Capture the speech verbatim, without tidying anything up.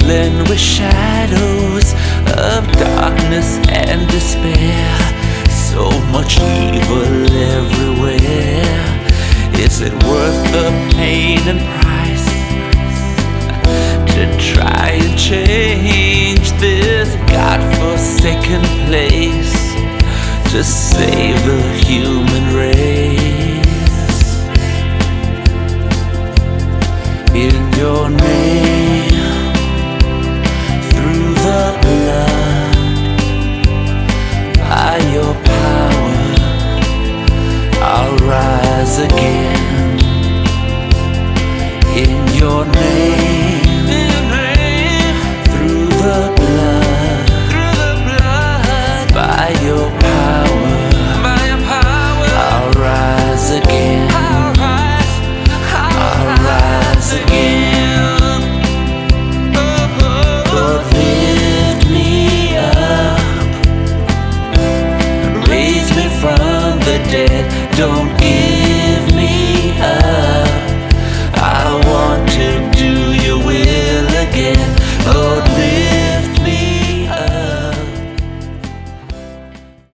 Struggling with shadows of darkness and despair. So much evil everywhere. Is it worth the pain and price to try and change this God-forsaken place, to save the human race?